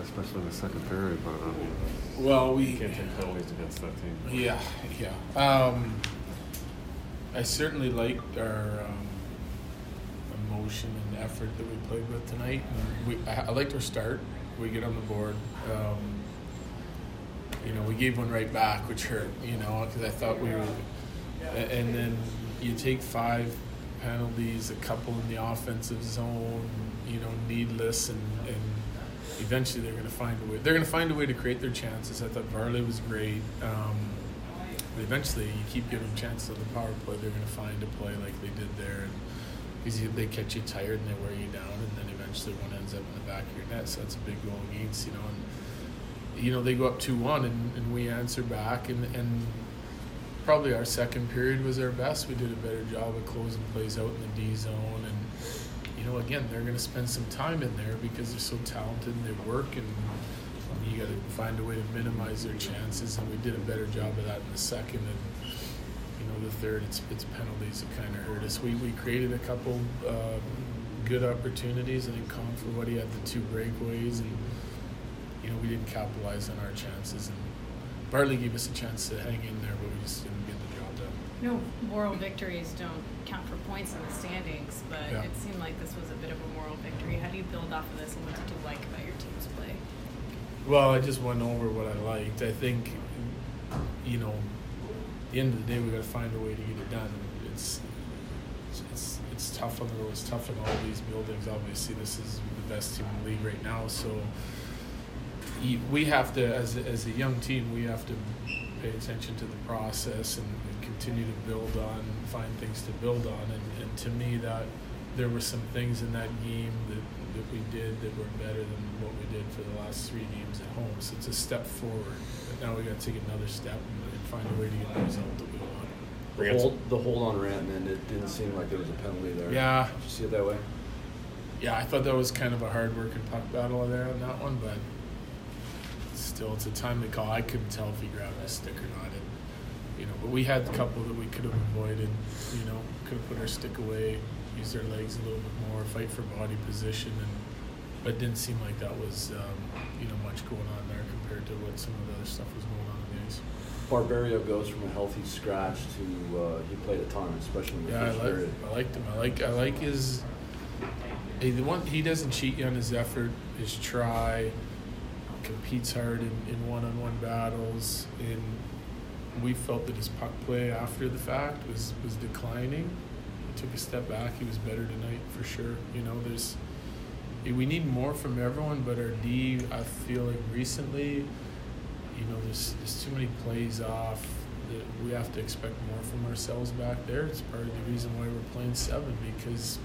especially in the second period. But you can't take penalties against that team. Yeah. I certainly liked our emotion and effort that we played with tonight. I liked our start. We get on the board. We gave one right back, which hurt. Because I thought we were, and then you take 5 penalties, a couple in the offensive zone, needless, and eventually they're going to find a way. They're going to find a way to create their chances. I thought Varley was great. But eventually, you keep giving chances on the power play, they're going to find a play like they did there, because they catch you tired and they wear you down, and then eventually one ends up in the back of your net. So that's a big goal against, and they go up 2-1, and we answer back, and probably our second period was our best. We did a better job of closing plays out in the D zone, and again, they're going to spend some time in there because they're so talented and they work, and you got to find a way to minimize their chances, and we did a better job of that in the second. And the third, it's penalties that kind of hurt us. We created a couple good opportunities. I think Comfort, he had the 2 breakaways, and we didn't capitalize on our chances. And Bartley gave us a chance to hang in there, but we just didn't get the job done. Moral victories don't count for points in the standings, but It seemed like this was a bit of a moral victory. How do you build off of this, and what did you like about your team's play? Well, I just went over what I liked. I think, at the end of the day, we got to find a way to get it done. It's tough on the road. It's tough in all these buildings. Obviously, this is the best team in the league right now. So we have to, as a young team, we have to pay attention to the process and continue to build on, find things to build on. And to me, that there were some things in that game that we did that were better than what we did for the last 3 games at home. So it's a step forward. But now we got to take another step and find a way to get the result that we want. The hold on Rantanen, it didn't seem like there was a penalty there. Yeah. Did you see it that way? Yeah, I thought that was kind of a hard-working puck battle there on that one, but still, it's a timely call. I couldn't tell if he grabbed a stick or not. But we had a couple that we could have avoided. Could have put our stick away, used our legs a little bit more, fight for body position, but it didn't seem like that was much going on there compared to what some of the other stuff was going on in the ice. Barberio goes from a healthy scratch to he played a ton, especially in the first period. I liked him. I like his. The one he doesn't cheat you on his effort, his try, competes hard in one-on-one battles, and we felt that his puck play after the fact was declining. He took a step back. He was better tonight for sure. We need more from everyone, but our D, I feel like recently, there's too many plays off that we have to expect more from ourselves back there. It's part of the reason why we're playing 7, because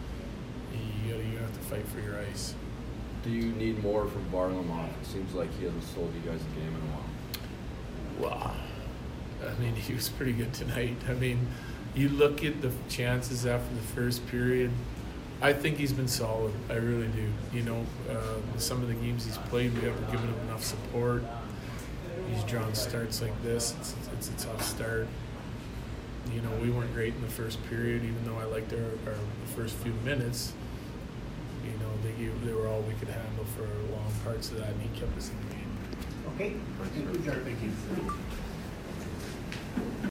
you have to fight for your ice. Do you need more from Varlamov? It seems like he hasn't sold you guys a game in a while. Wow. He was pretty good tonight. You look at the chances after the first period, I think he's been solid. I really do. Some of the games he's played, we haven't given him enough support. He's drawn starts like this. It's a tough start. We weren't great in the first period, even though I liked the first few minutes. They were all we could handle for long parts of that, and he kept us in the game. Okay. Thank you, Jared. Thank you.